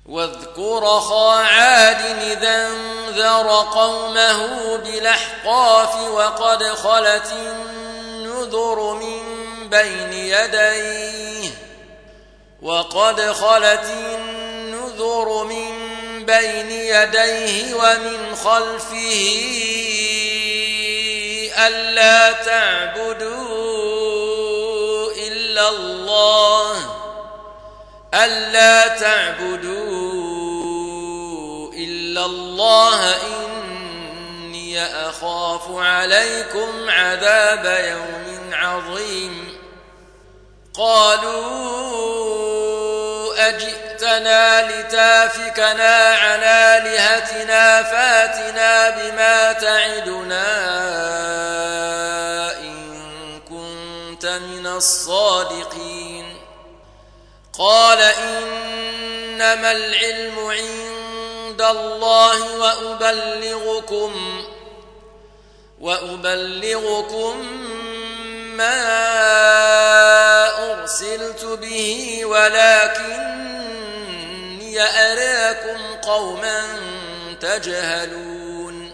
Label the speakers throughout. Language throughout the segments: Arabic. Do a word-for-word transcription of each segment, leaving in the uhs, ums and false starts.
Speaker 1: واذكر أخا عاد إذا انذر قومه بالأحقاف وقد خلت النذر من بين يديه وقد خلت النذر من بين يديه ومن خلفه ألا تعبدوا إلا الله ألا تعبدوا إلا الله إني أخاف عليكم عذاب يوم عظيم قالوا أجئتنا لتافكنا عن آلهتنا فاتنا بما تعدنا إن كنت من الصادقين قال إنما العلم عند الله وأبلغكم وأبلغكم ما أرسلت به ولكني أراكم قوما تجهلون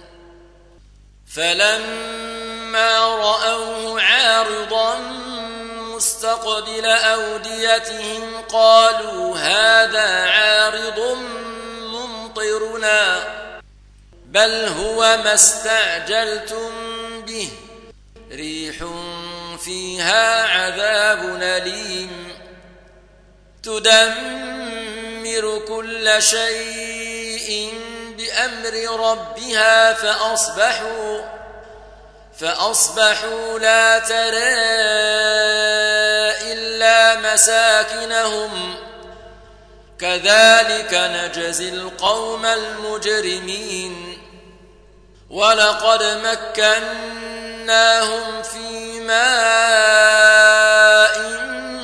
Speaker 1: فلما رأوه عارضا مستقبل أوديتهم قالوا هذا عارض ممطرنا بل هو ما استعجلتم به ريح فيها عذاب أليم تدمر كل شيء بأمر ربها فأصبحوا فأصبحوا لا ترى إلا مساكنهم كذلك نجزي القوم المجرمين ولقد مكناهم في ماء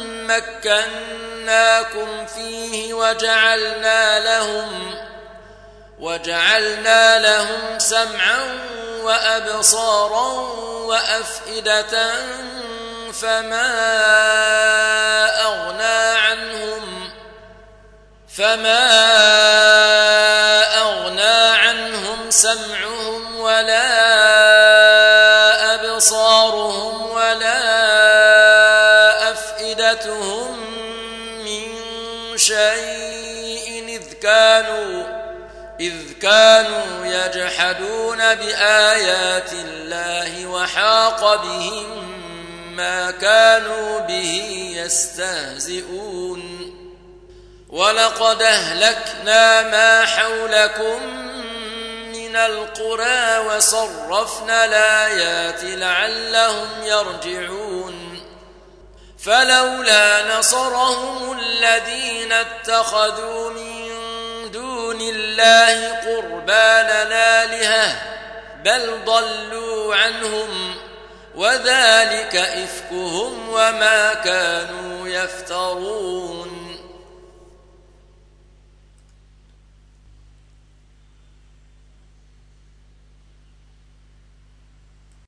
Speaker 1: مكناكم فيه وجعلنا لهم وجعلنا لهم سمعا وأبصارا وأفئدة فما أغنى عنهم فما أغنى عنهم سمعهم ولا أبصارهم ولا أفئدتهم من شيء إذ كانوا إذ كانوا يجحدون بآيات الله وحاق بهم ما كانوا به يستهزئون ولقد أهلكنا ما حولكم من القرى وصرفنا الآيات لعلهم يرجعون فلولا نصرهم الذين اتخذوا من دون الله قربانا آلهة بل ضلوا عنهم وذلك إفكهم وما كانوا يفترون